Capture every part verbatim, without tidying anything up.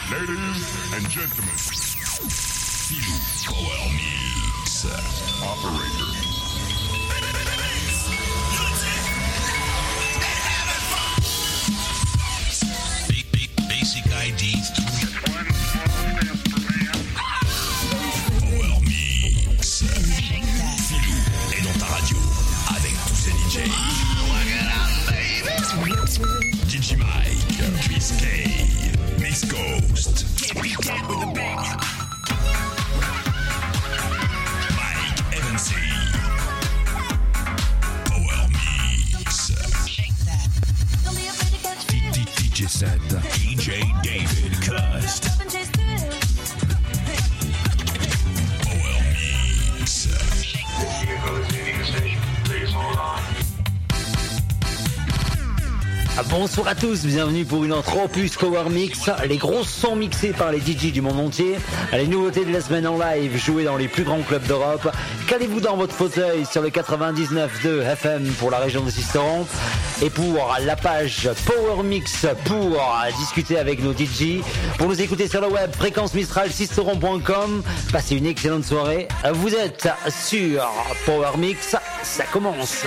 Ladies and gentlemen, Filou Power Mix Operator. Big, big, basic I D. Power Mix. Filou est dans ta radio avec tous ses D J. D J Mike, Chris K, Mix Ghost. Mike Evans. Power Mix. D J set. D J David Cust. Power Mix. Bonsoir à tous, bienvenue pour une intro plus Power Mix, les gros sons mixés par les D J du monde entier, les nouveautés de la semaine en live jouées dans les plus grands clubs d'Europe. Calez-vous dans votre fauteuil sur le quatre-vingt-dix-neuf virgule deux F M pour la région de Sisteron et pour la page Power Mix pour discuter avec nos D J. Pour nous écouter sur le web, fréquence mistral sisteron point com. Passez une excellente soirée. Vous êtes sur Power Mix, ça commence.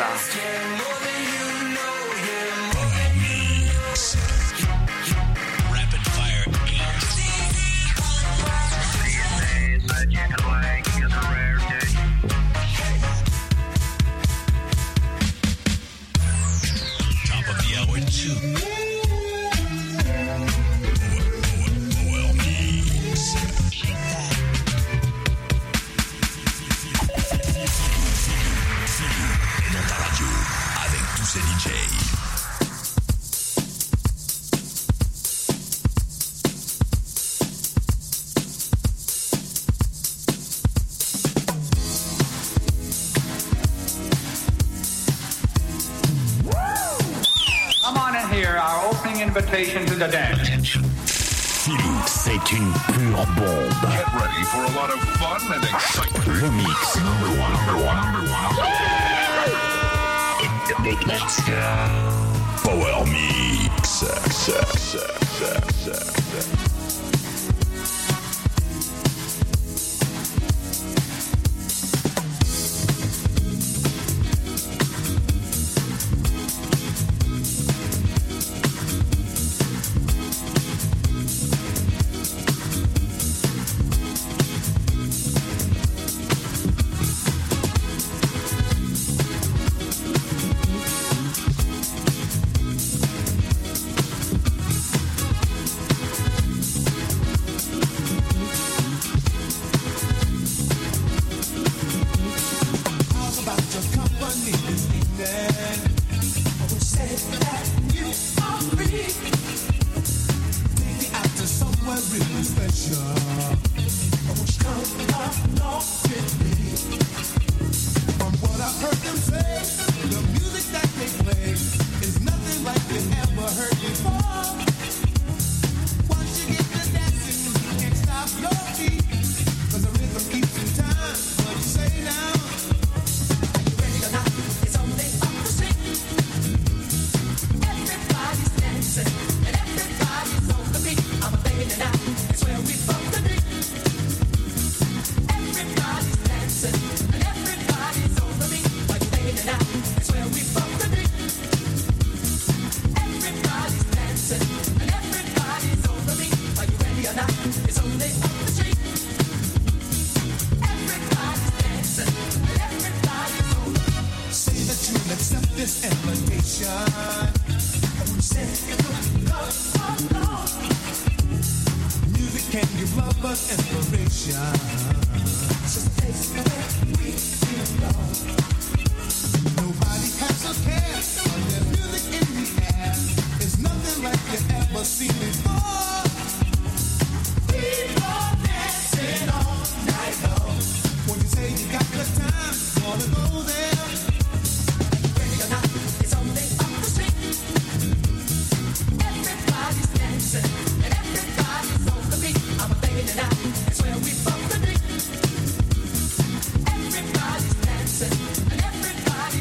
Invitation to the dance. Filou, c'est une pure bombe. Get ready for a lot of fun and excitement. Le mix. Number one, number one, number one. In the big let's go. Power Mix.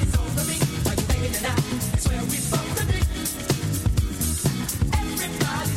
Everybody's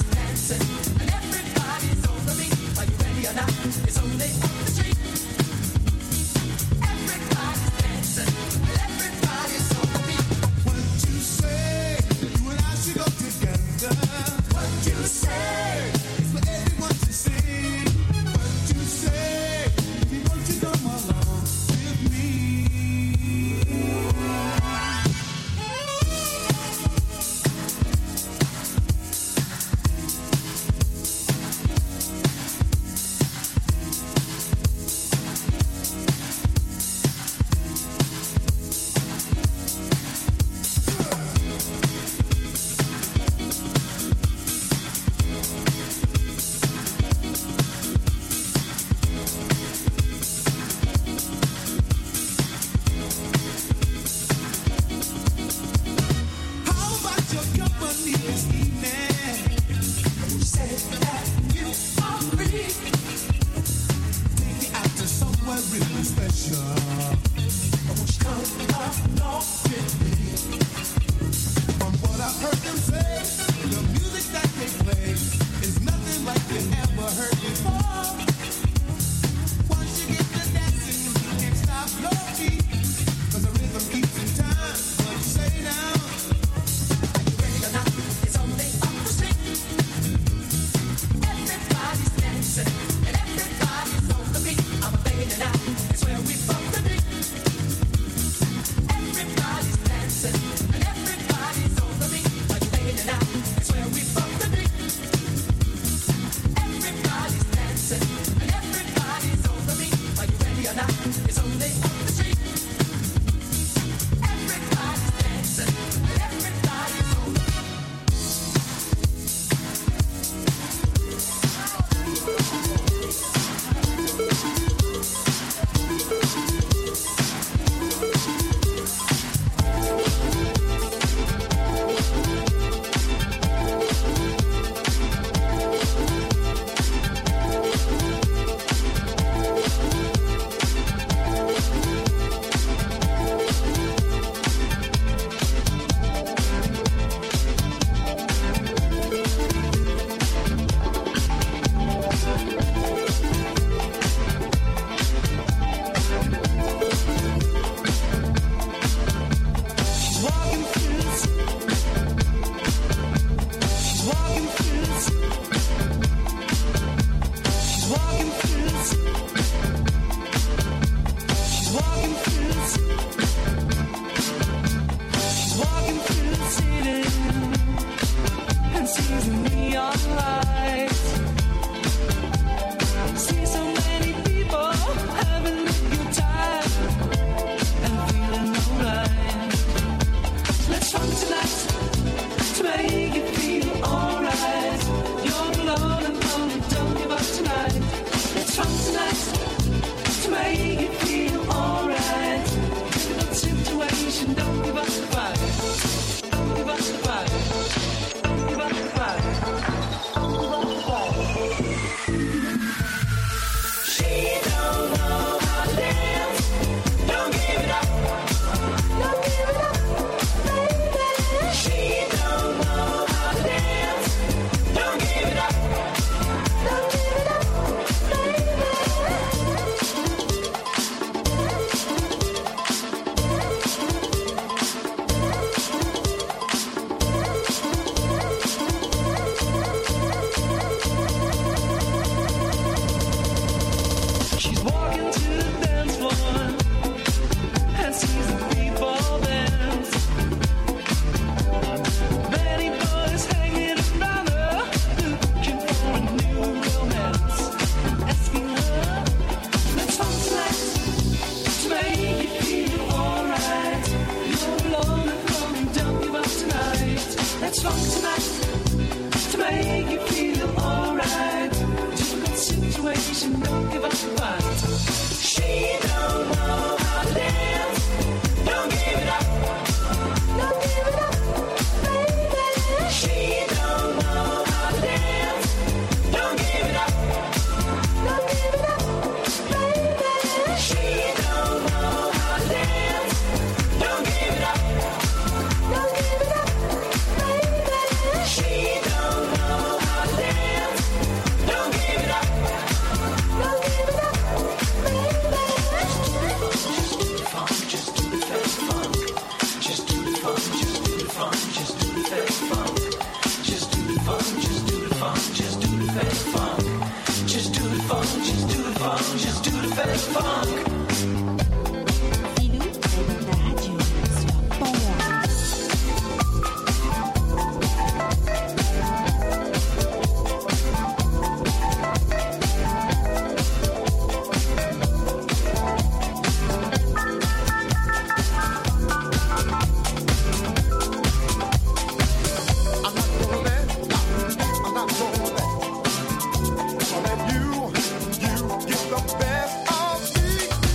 You, you get the best of me.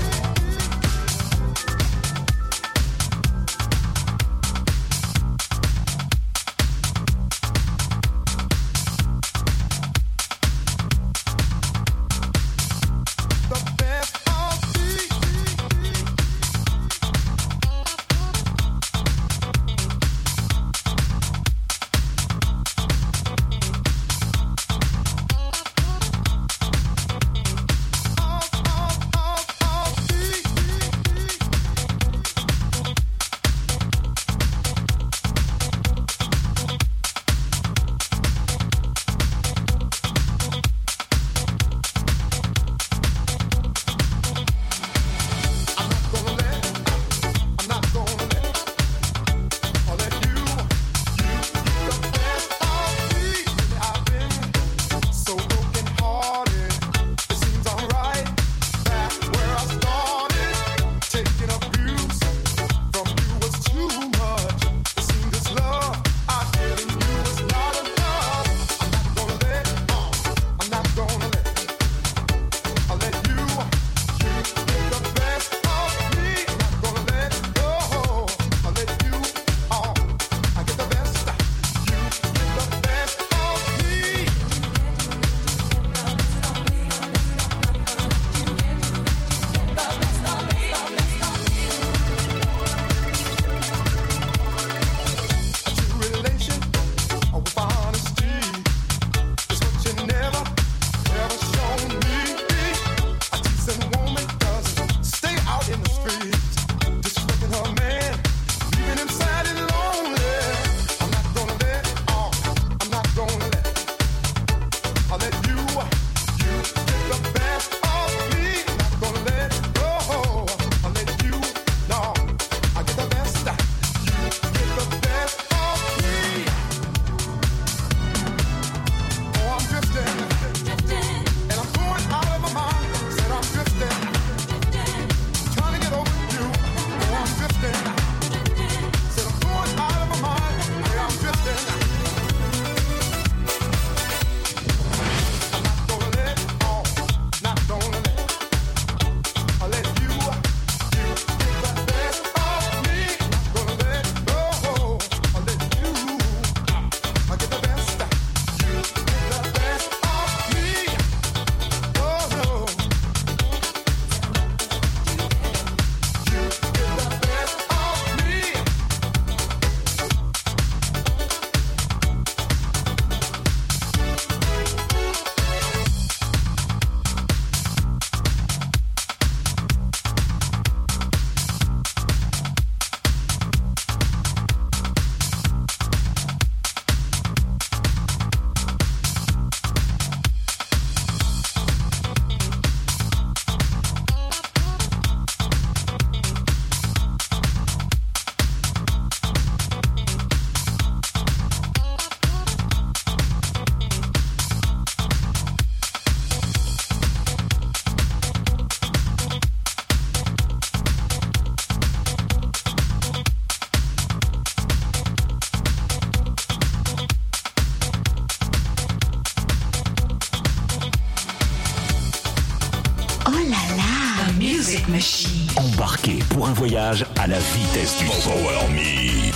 Oh là là, The Music Machine. Embarquez pour un voyage à la vitesse du Power Mix.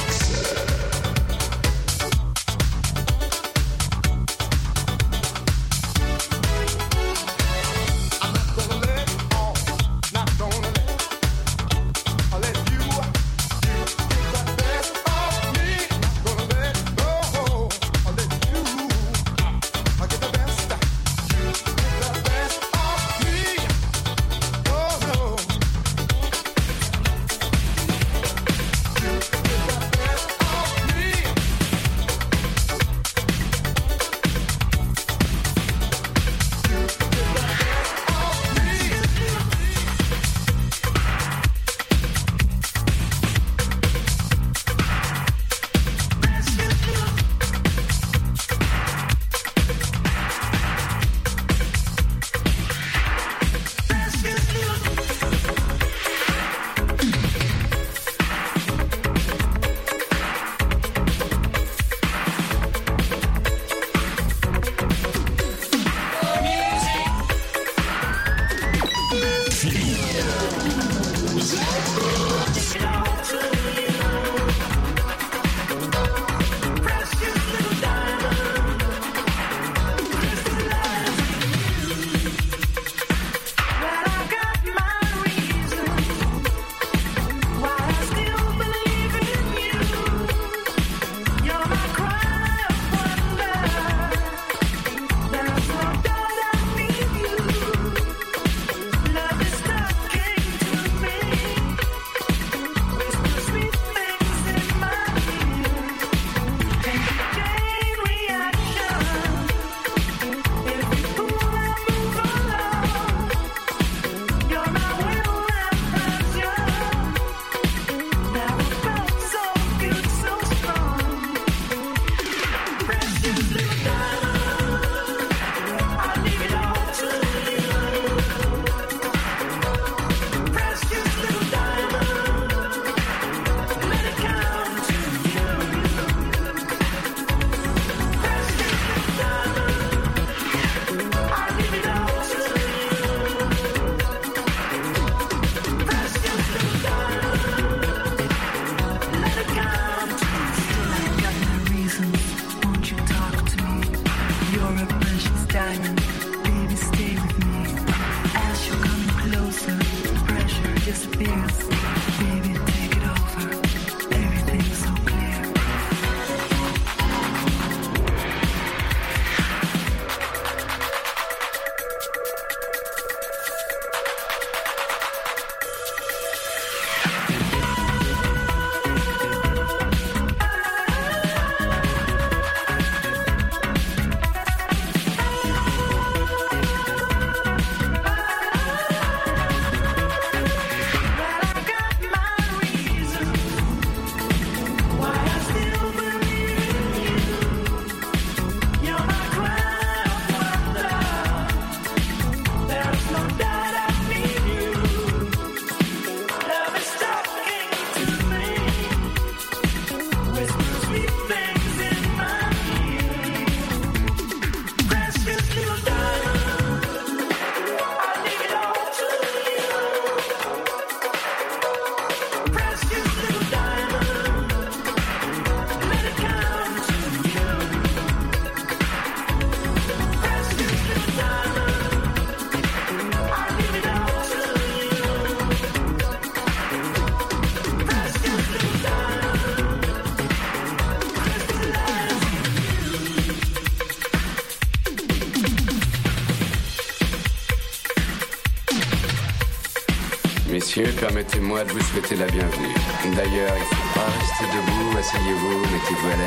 Messieurs, permettez-moi de vous souhaiter la bienvenue. D'ailleurs, il ne faut pas rester debout, asseyez-vous, mettez-vous à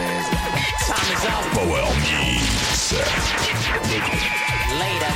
l'aise. Power Mix. Later.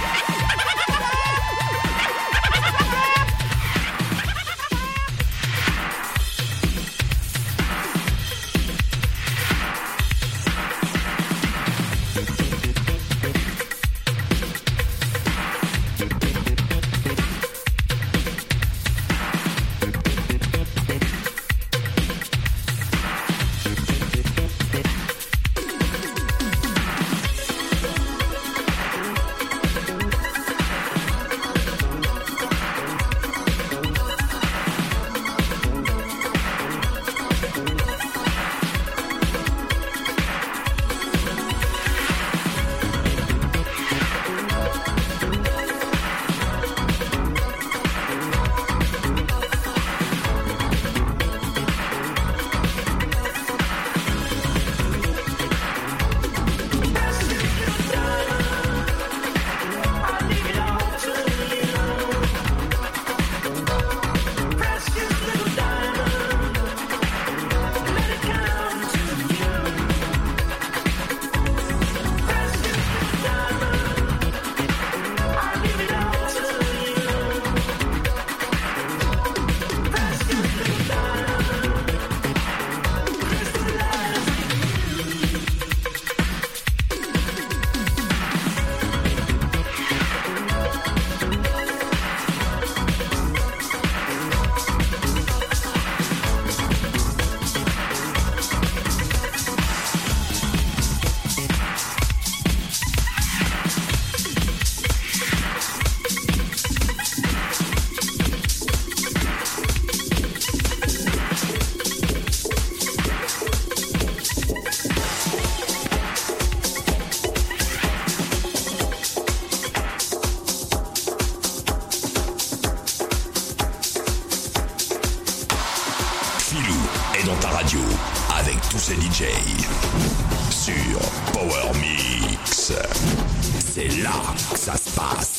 c'est D J sur Power Mix. C'est là que ça se passe.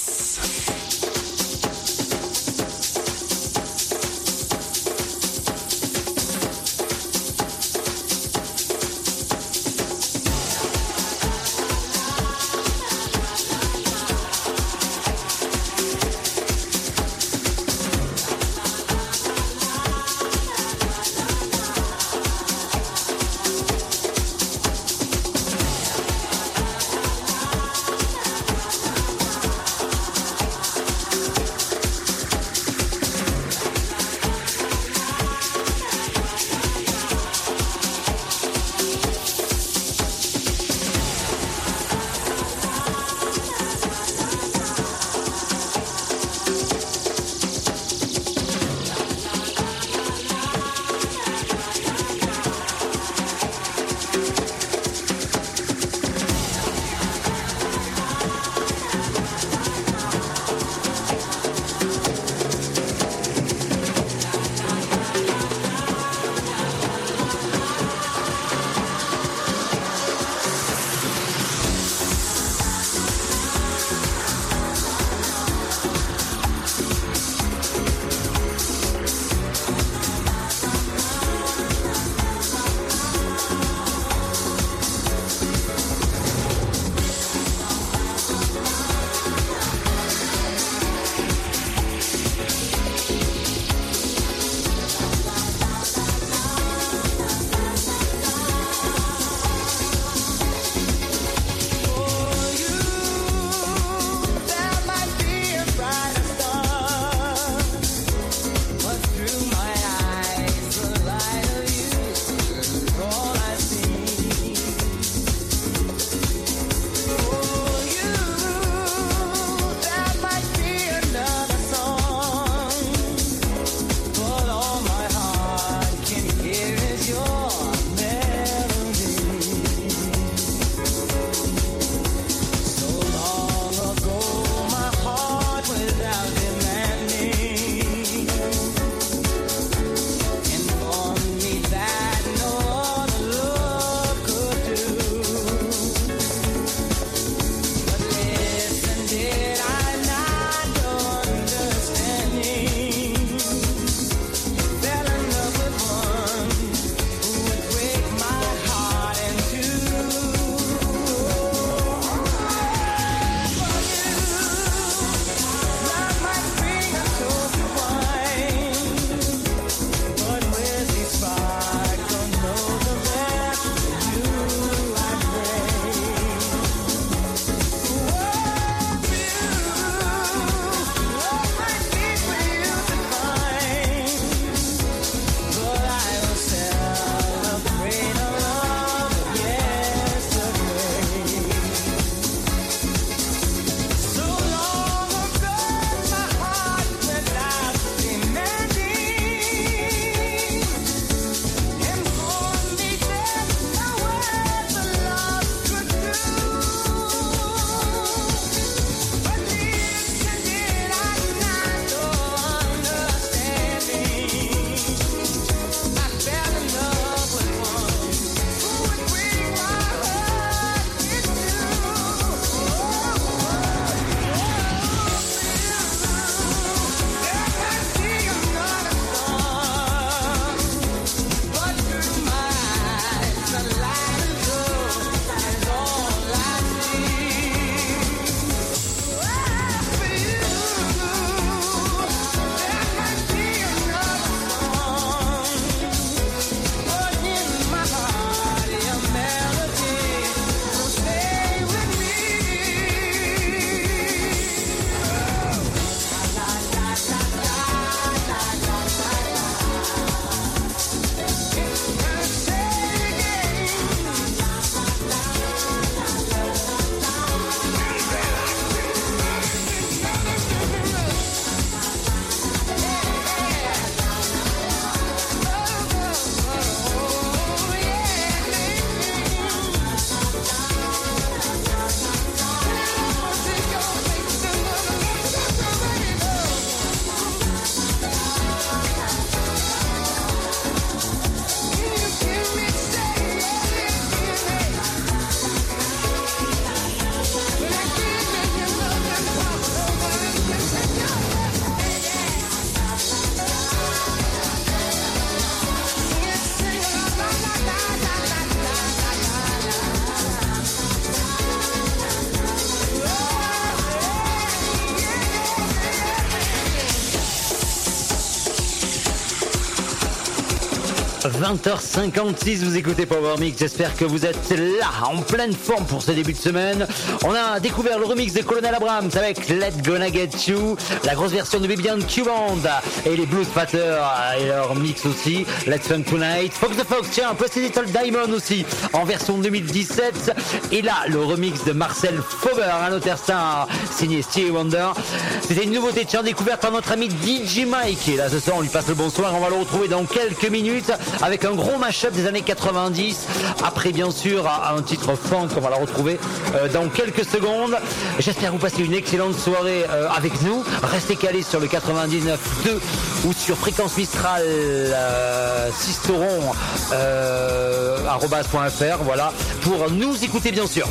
vingt heures cinquante-six, vous écoutez Power Mix, j'espère que vous êtes là, en pleine forme pour ce début de semaine. On a découvert le remix de Colonel Abrams avec Let's Gonna Get You, la grosse version de Baby and Q-Band et les Blues Patters et leur mix aussi, Let's Fun Tonight. Fox the Fox, tiens, Precious Little Diamond aussi, en version deux mille dix-sept. Et là, le remix de Marcel Fauber, un autre star signé Stevie Wonder. C'était une nouveauté, tiens, découverte par notre ami D J Mike. Et là, ce soir, on lui passe le bonsoir, on va le retrouver dans quelques minutes avec un gros mash-up des années quatre-vingt-dix. Après, bien sûr, un titre funk, on va la retrouver euh, dans quelques secondes. J'espère que vous passez une excellente soirée euh, avec nous. Restez calés sur le quatre-vingt-dix-neuf deux ou sur Fréquence Mistral euh, Sisteron euh, arobase point f r, voilà, pour nous écouter, bien sûr.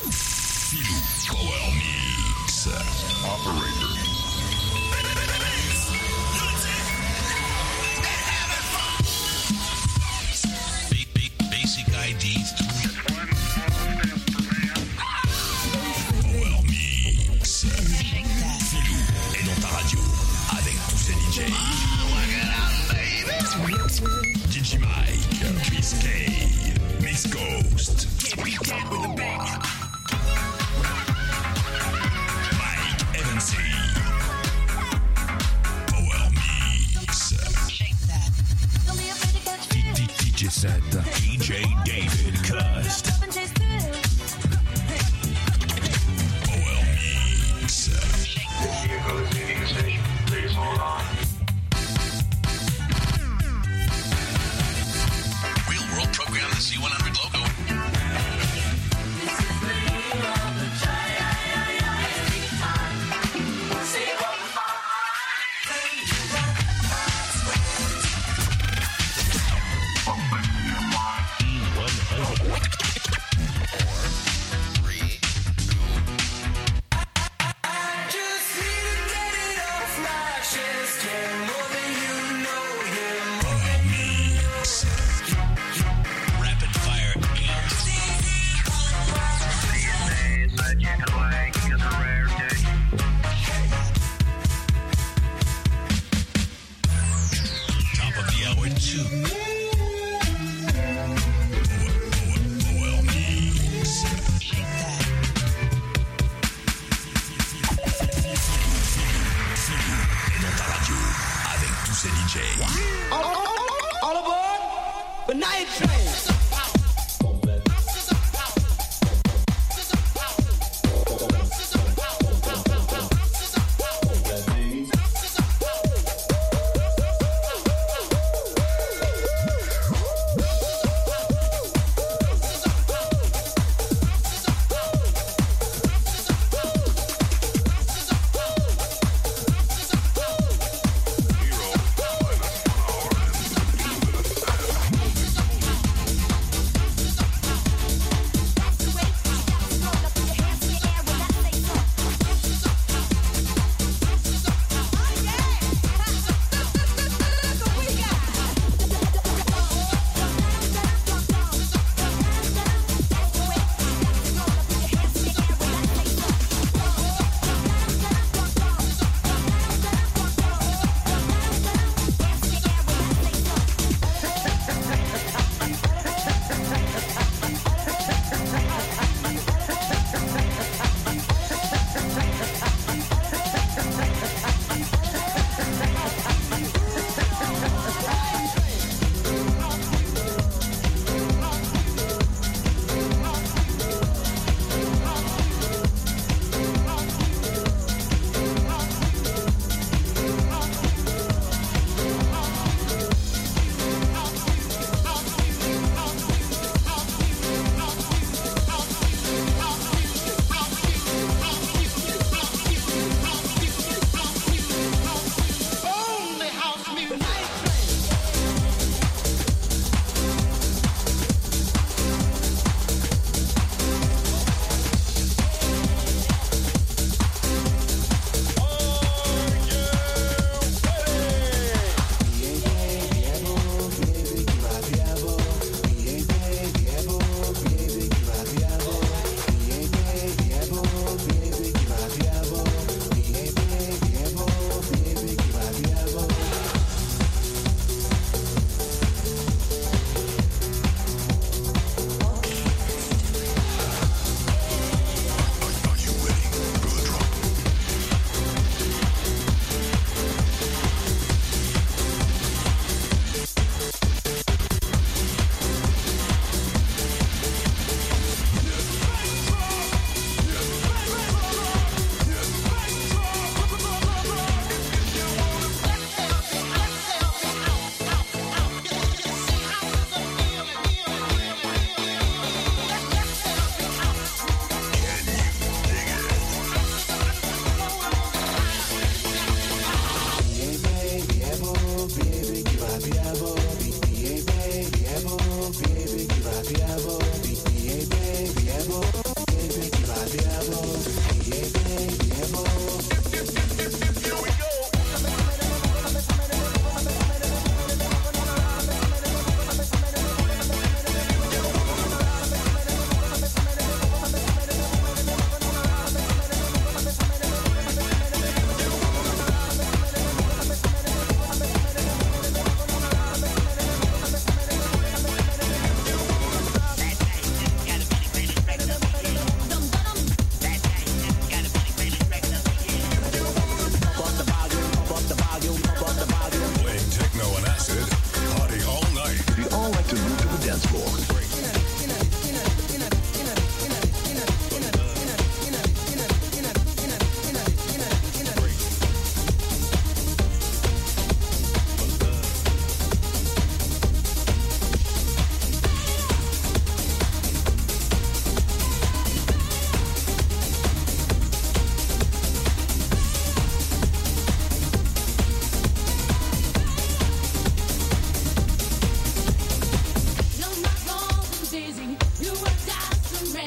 Filou Power Mix. Operator. Basic I D Power Mix. Filou est dans ta radio avec tous ses D J. D J Mike, Chris K, Miss Ghost. Mike Evansy.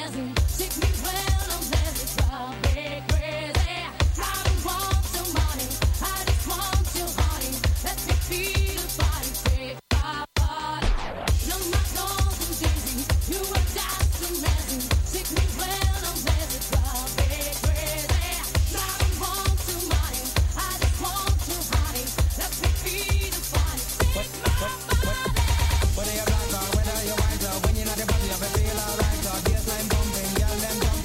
Whether you black or whether you white, or when you know the body of it feel alright, or baseline bumping, girl them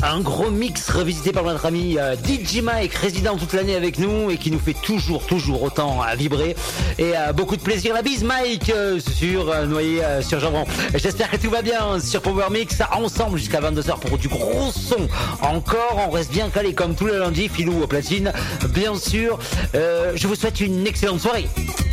Un gros mix revisité par notre ami euh, D J Mike, résident toute l'année avec nous et qui nous fait toujours, toujours autant à euh, vibrer. Et euh, beaucoup de plaisir. La bise Mike euh, sur euh, Noyé euh, sur Jambon. J'espère que tout va bien sur Power Mix. Ensemble jusqu'à vingt-deux heures pour du gros son. Encore, on reste bien calé comme tous les lundis. Filou au platine, bien sûr. Euh, je vous souhaite une excellente soirée.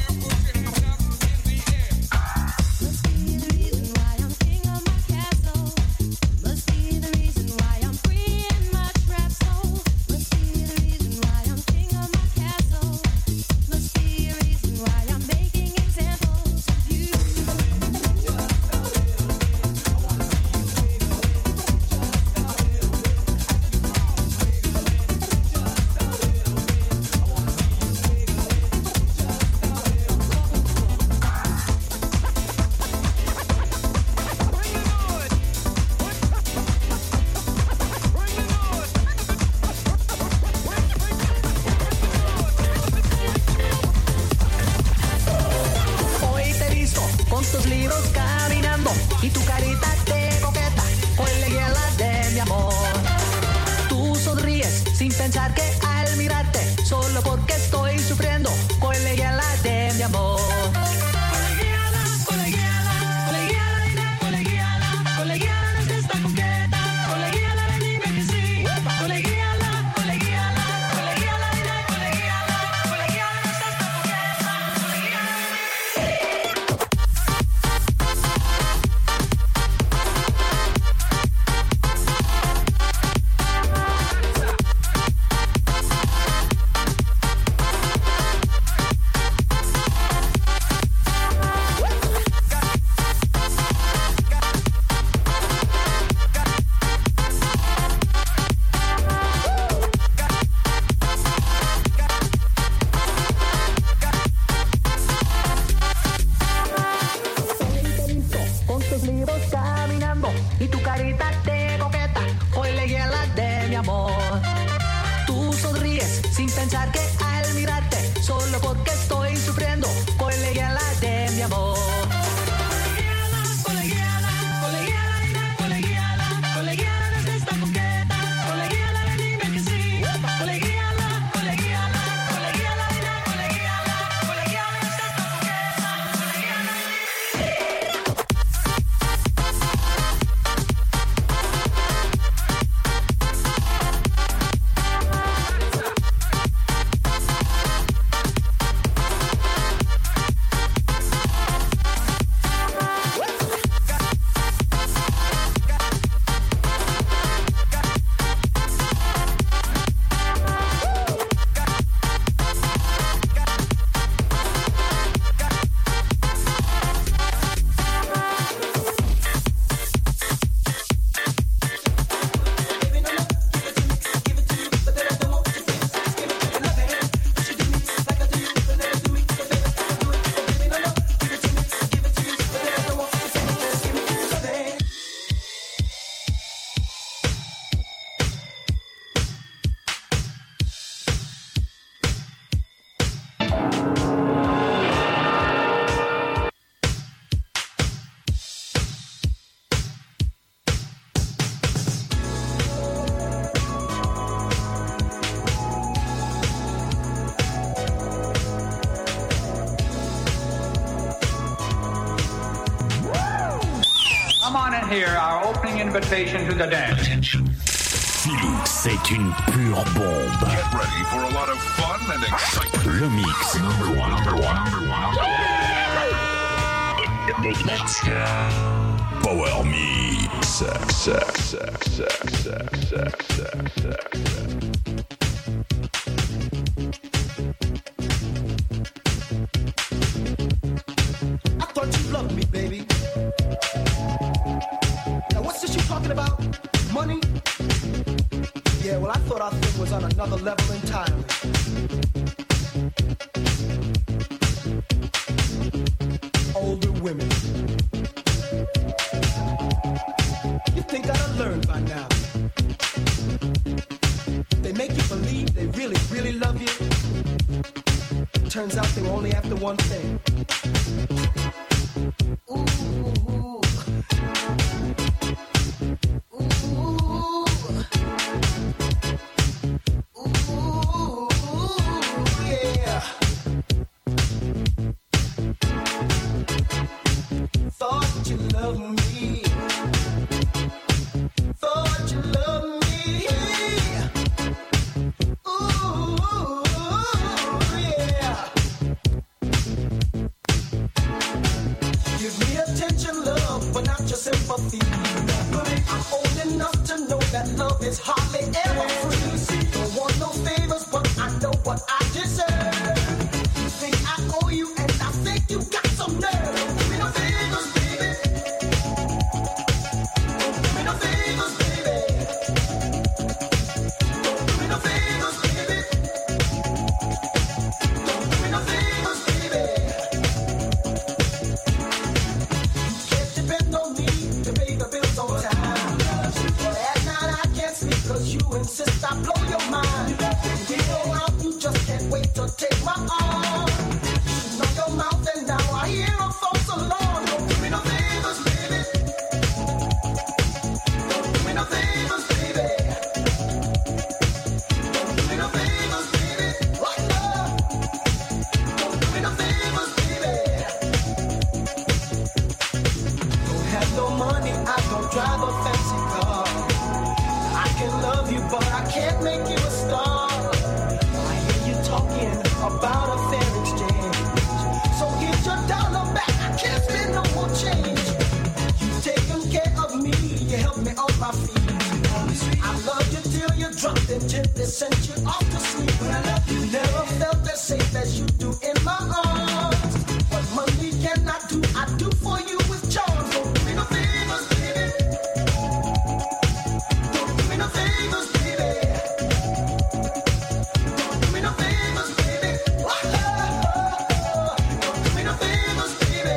Here our opening invitation to the dance. Attention. Filou, c'est une pure bombe. Get ready for a lot of fun and excitement. Le mix. Number one, number one, number one. Let's go. Power Mix. I thought you loved me, baby. Now what's this you talking about? Money? Yeah, well I thought our thing was on another level entirely. Older women. You think I'd have learned by now. They make you believe they really, really love you. Turns out they were only after one thing. Ooh, ooh, ooh. your sympathy. I'm old enough to know that love is hardly ever free. Don't want no favors, but I know what I deserve. You think I owe you, and I think you got some nerve. Don't give me no favors, baby. Don't give me no favors, baby. Don't give me no favors, baby. Don't give me no favors, baby. You can't depend on me to pay the bills on time. But at night I can't sleep 'cause you insist I blow your mind. When we go out, you just can't wait to take my arm. Shooting on your mouth and now I hear a false alarm. Don't give me no favors, baby. Don't give me no favors, baby. Don't give me no favors, baby. What love? Don't give me no favors, baby. Don't have no money, I don't drive a fancy car. I can love you, but I can't make you a star. I hear you talking about a fair exchange. So get your dollar back, I can't spend no more change. You've taken care of me, you helped me on my feet. I loved you till you dropped and gently sent you off to sleep. But I love you, never felt as safe as you do in my arms. What money can I do, I do for you with charms. Don't give me no favors, baby. Don't give me no favors, baby. Don't give me no favors, baby. What love? Don't give me no favors, baby.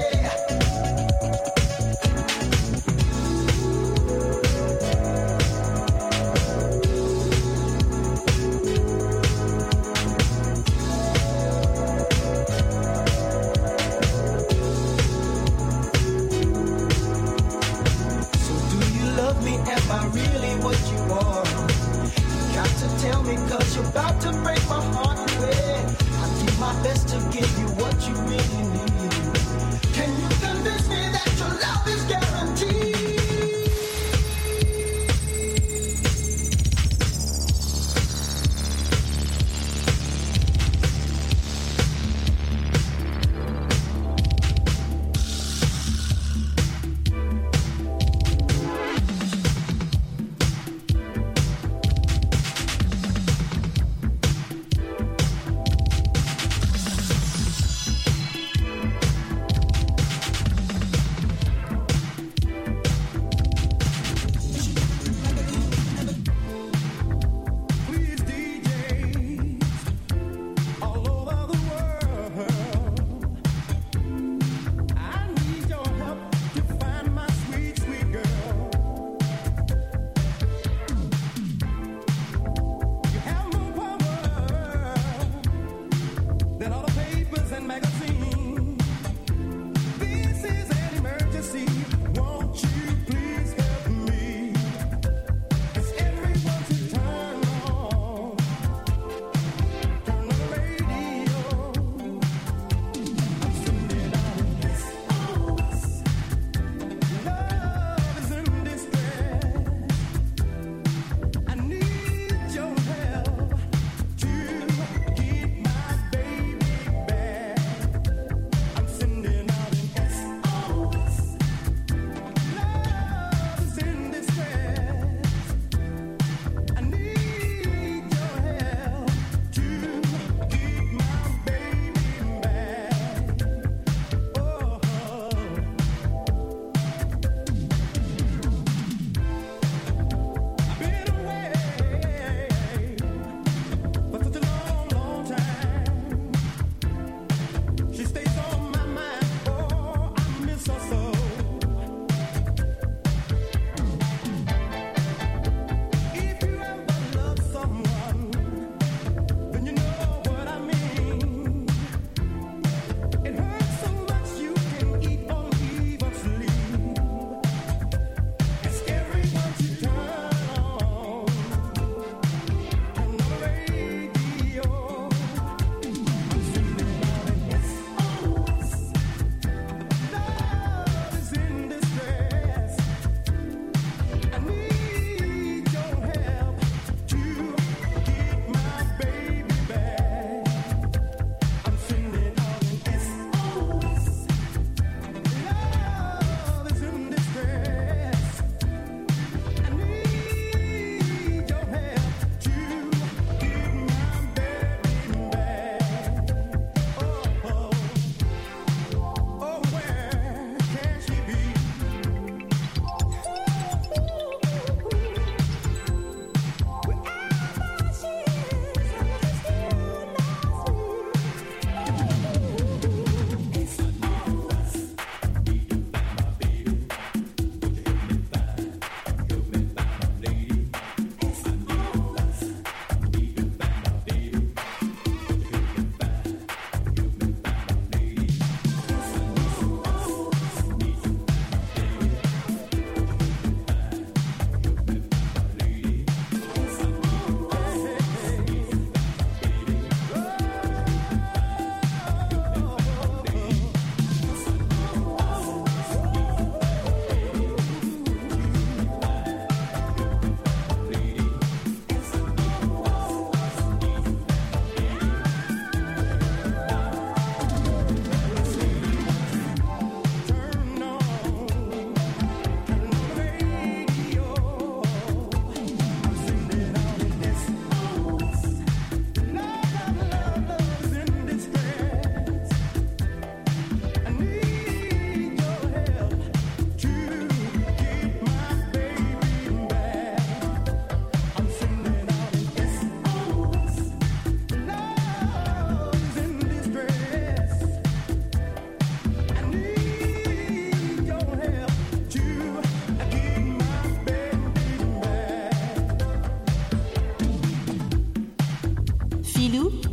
So do you love me? Am I really what you want? You got to tell me 'cause you're about to break my heart away. I do my best to give you what you really need. Can you convince me that your love is guaranteed?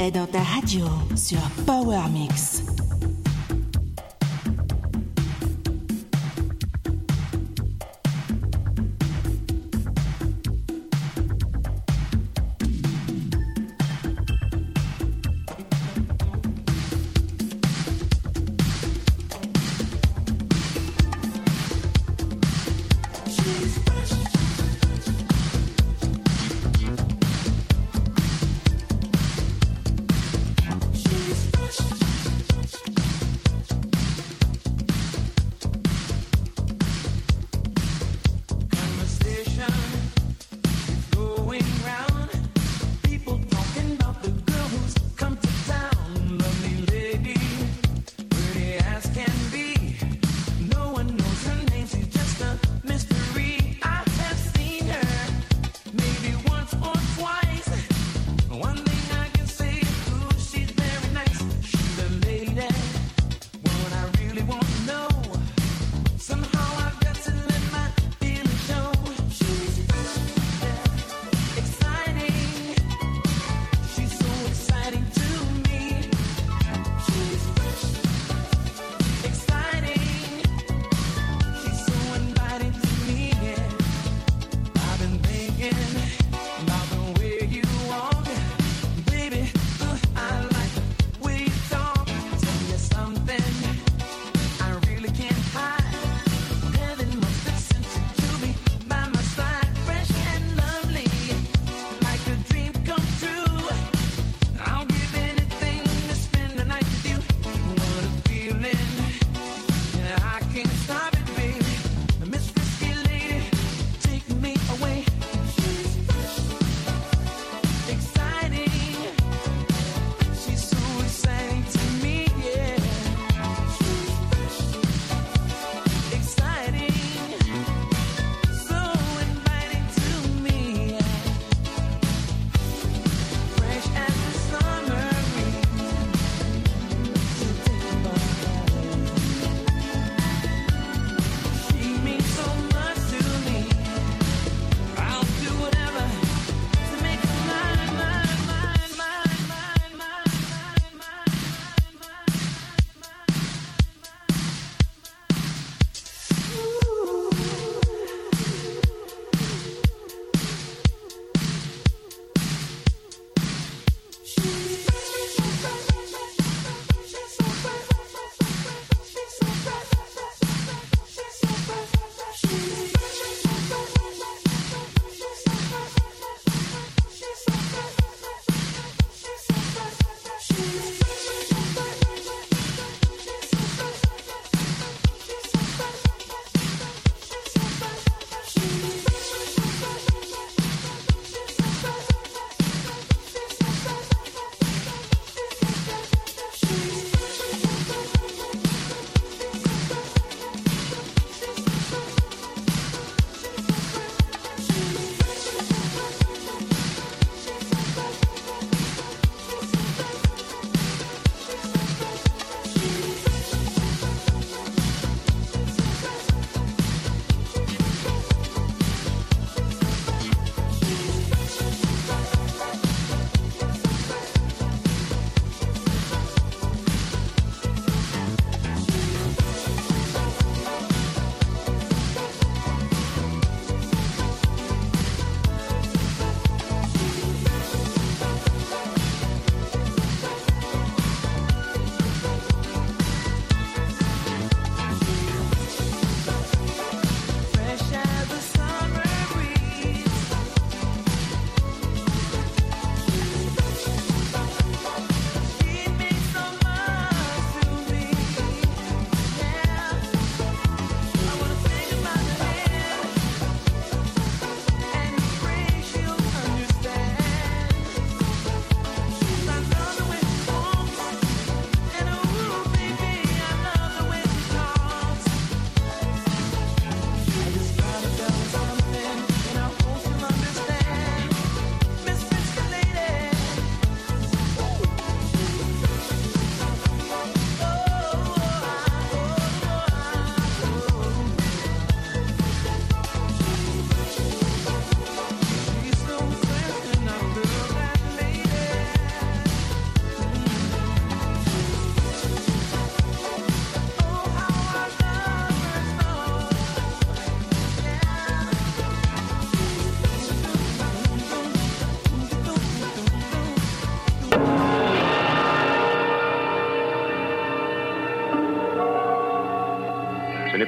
est dans ta radio sur Power Mix. Can be. No one knows her name, she's just a mystery. I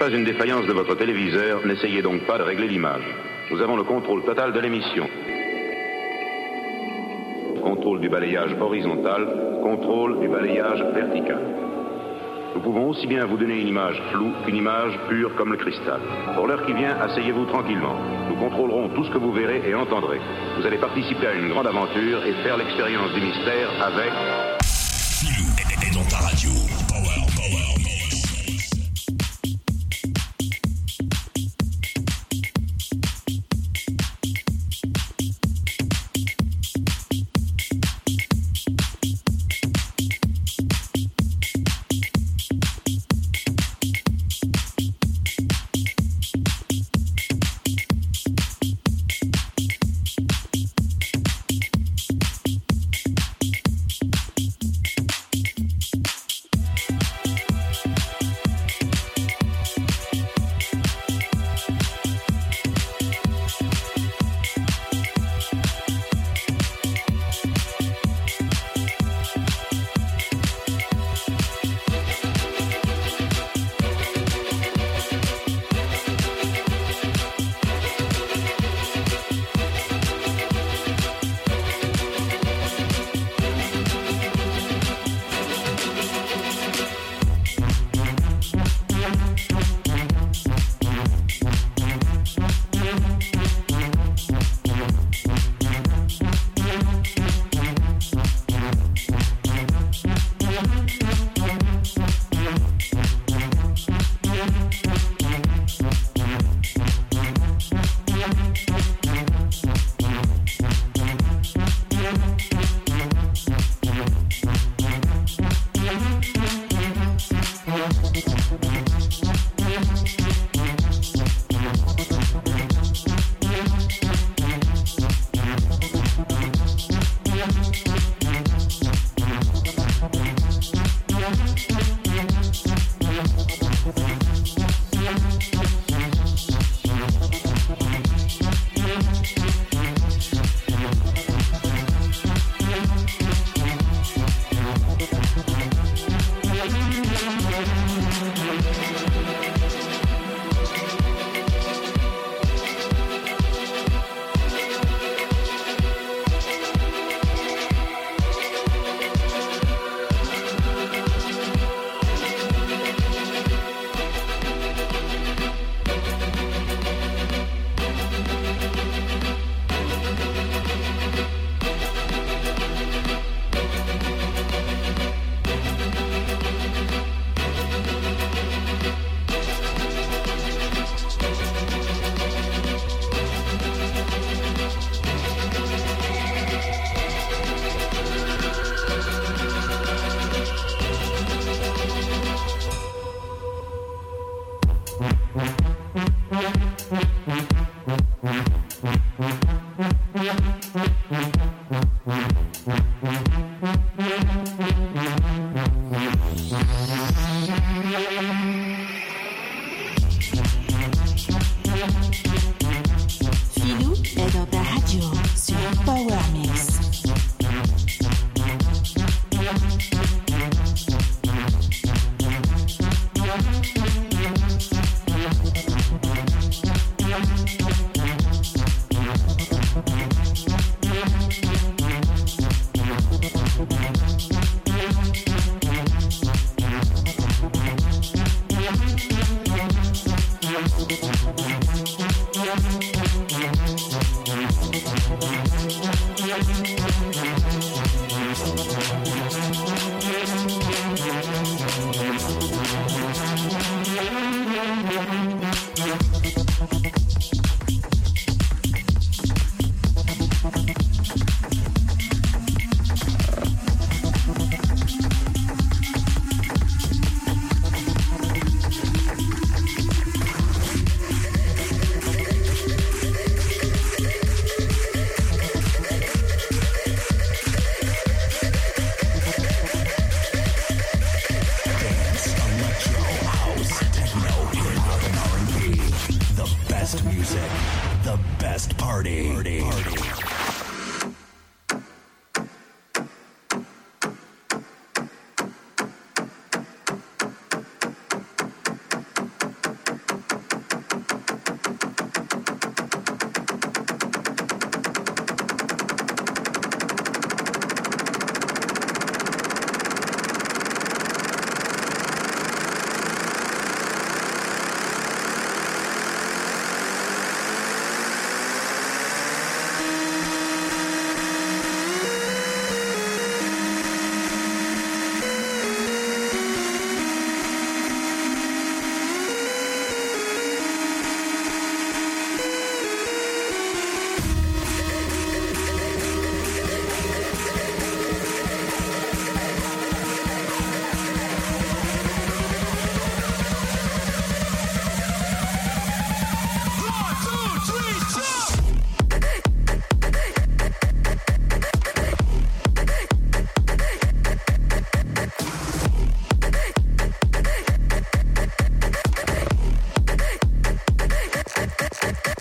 pas une défaillance de votre téléviseur, n'essayez donc pas de régler l'image. Nous avons le contrôle total de l'émission. Contrôle du balayage horizontal, contrôle du balayage vertical. Nous pouvons aussi bien vous donner une image floue qu'une image pure comme le cristal. Pour l'heure qui vient, asseyez-vous tranquillement. Nous contrôlerons tout ce que vous verrez et entendrez. Vous allez participer à une grande aventure et faire l'expérience du mystère avec... Philou est dans ta radio. Power, power, mix.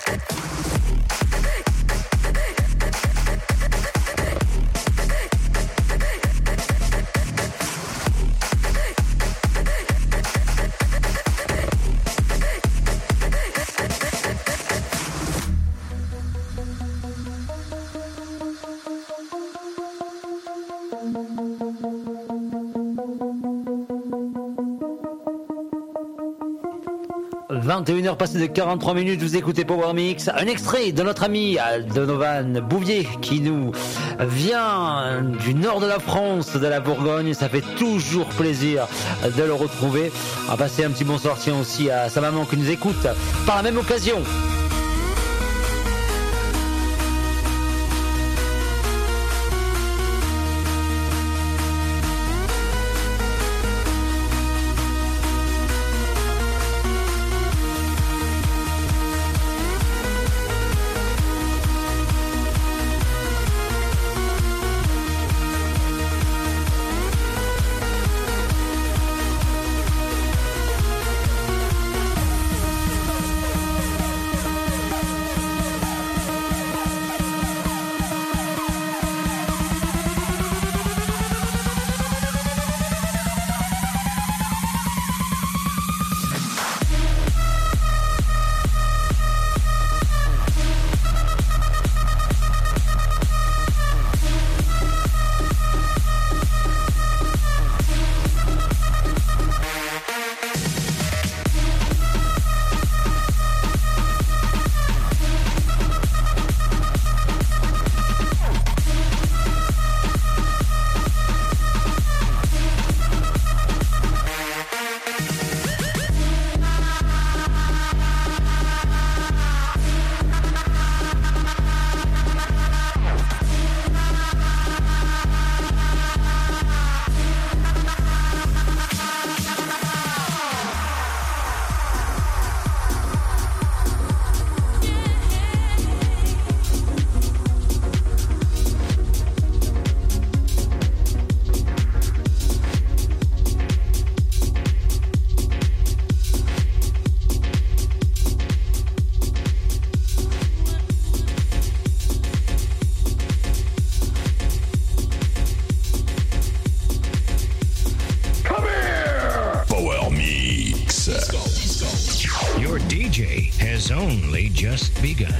vingt et une heures passées de quarante-trois minutes, vous écoutez Power Mix, un extrait de notre ami Donovan Bouvier qui nous vient du nord de la France, de la Bourgogne. Ça fait toujours plaisir de le retrouver. On va passer un petit bonsoir tiens aussi à sa maman qui nous écoute par la même occasion. Only just begun.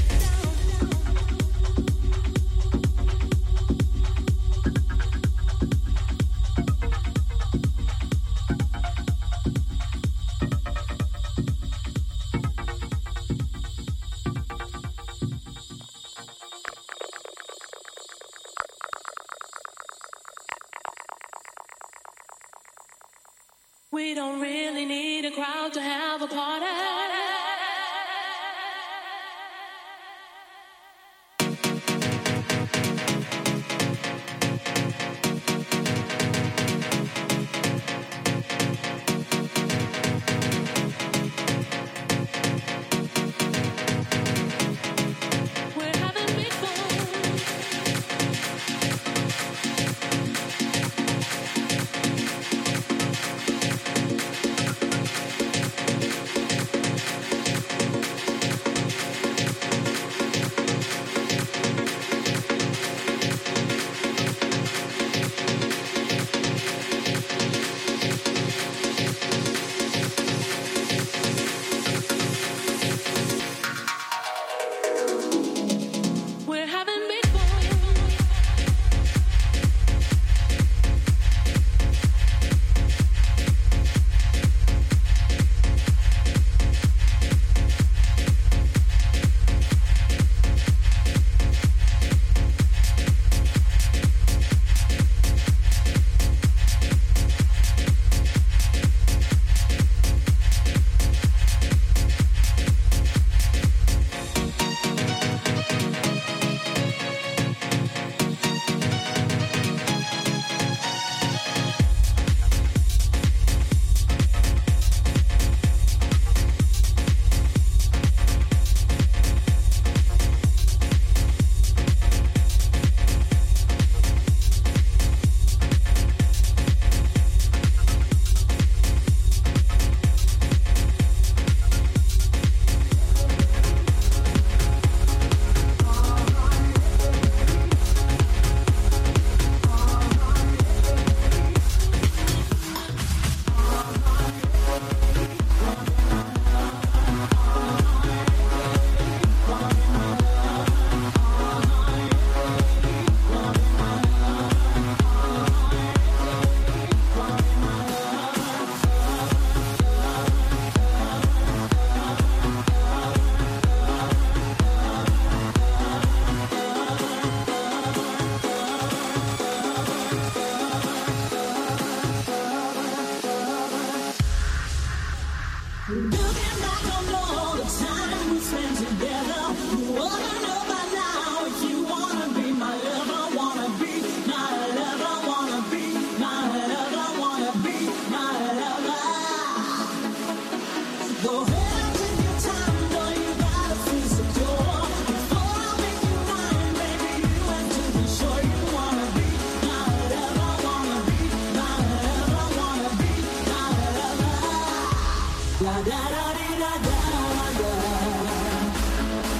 We don't really need a crowd to have a party.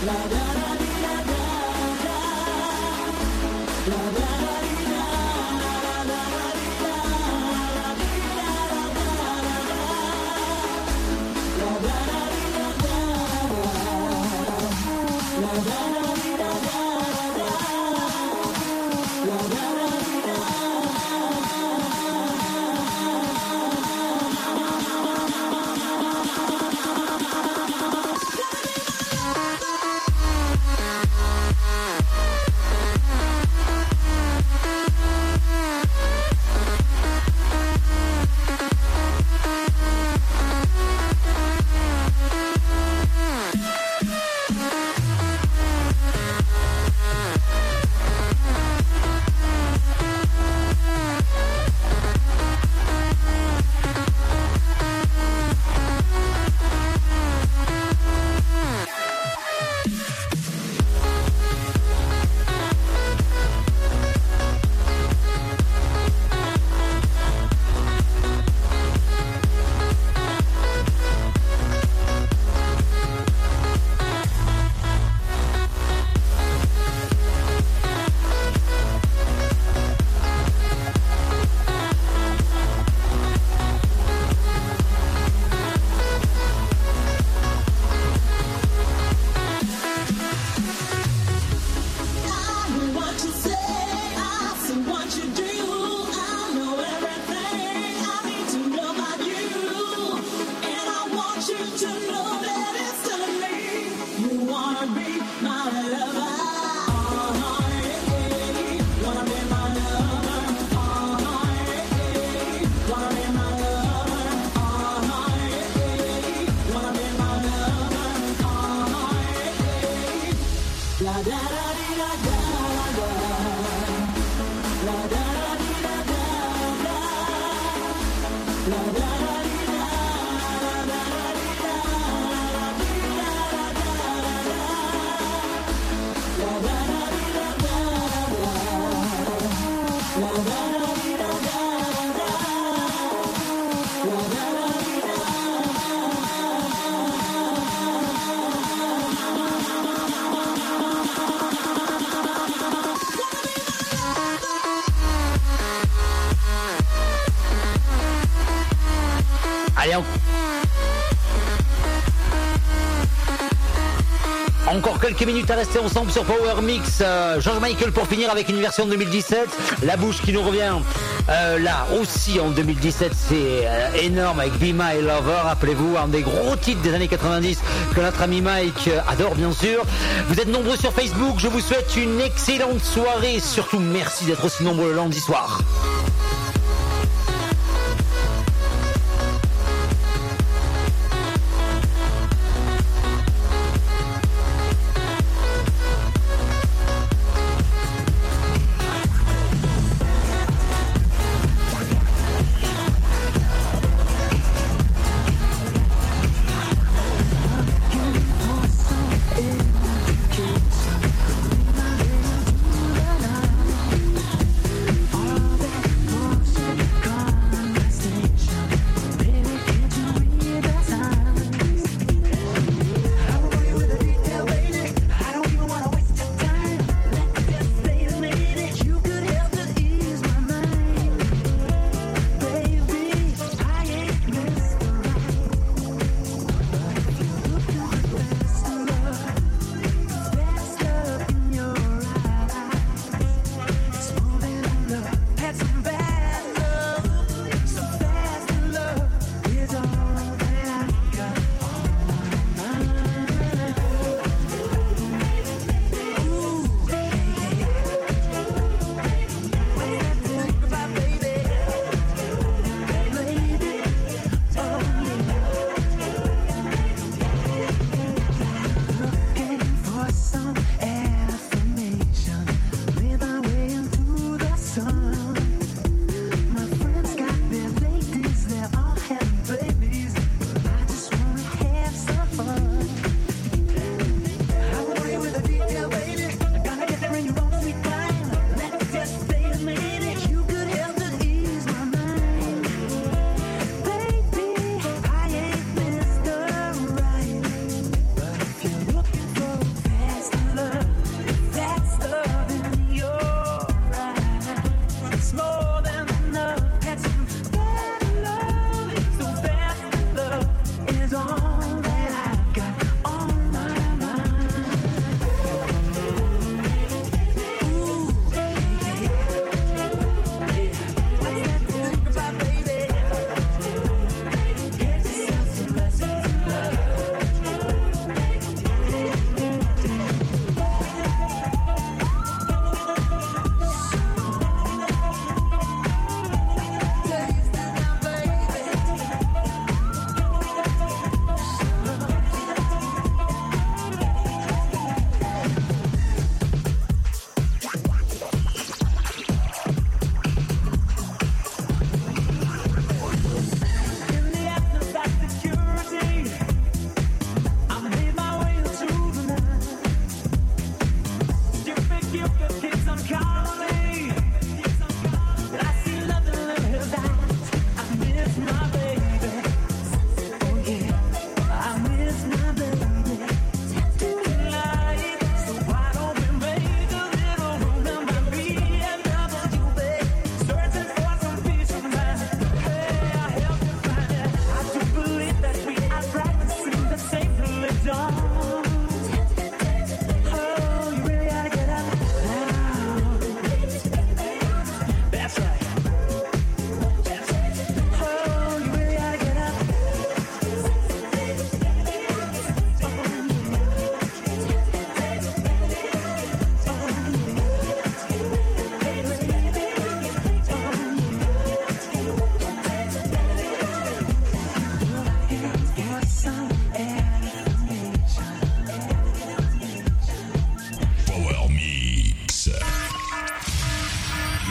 Allez, on... Encore quelques minutes à rester ensemble sur Power Mix. Euh, George Michael pour finir avec une version deux mille dix-sept. La bouche qui nous revient euh, là aussi en deux mille dix-sept, c'est euh, énorme avec Be My Lover. Rappelez-vous, un des gros titres des années quatre-vingt-dix que notre ami Mike euh, adore bien sûr. Vous êtes nombreux sur Facebook. Je vous souhaite une excellente soirée. Surtout merci d'être aussi nombreux le lundi soir. All that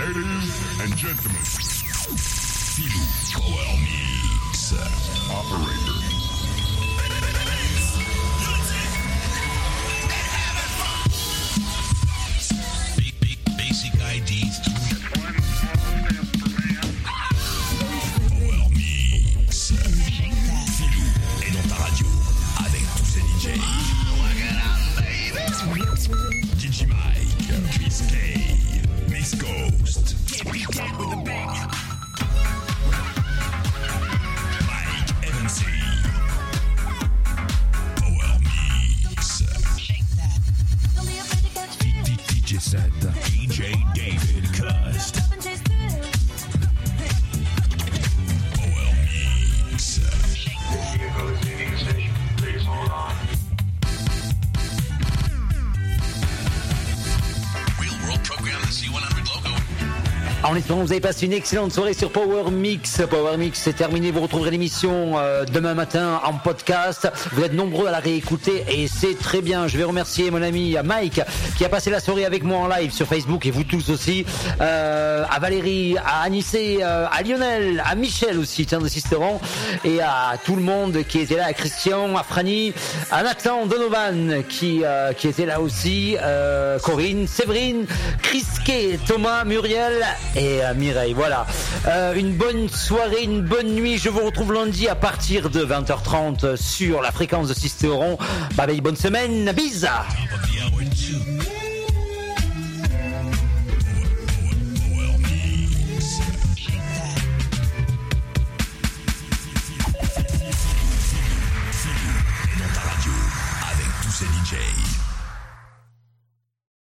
Ladies and gentlemen, Philou Power Mix Operator. Basic I D Power Mix. Philou est dans ta radio avec tous ses D Js. D J Mike, Chris K, Miss Ghost. Mike M C. Power Mix. D J set. D J David Cust. Power Mix. En espérant que vous avez passé une excellente soirée sur Power Mix. Power Mix, c'est terminé. Vous retrouverez l'émission euh, demain matin en podcast. Vous êtes nombreux à la réécouter et c'est très bien. Je vais remercier mon ami Mike qui a passé la soirée avec moi en live sur Facebook et vous tous aussi. Euh, à Valérie, à Anissé, euh, à Lionel, à Michel aussi, tiens, d'assisteront, et à tout le monde qui était là, à Christian, à Franny, à Nathan Donovan qui euh, qui était là aussi, euh, Corinne, Séverine, Chris Kay, Thomas, Muriel et euh, Mireille. Voilà. Euh, une bonne soirée, une bonne nuit. Je vous retrouve lundi à partir de vingt heures trente sur la fréquence de Sisteron. Bye bye, bonne semaine. Bise.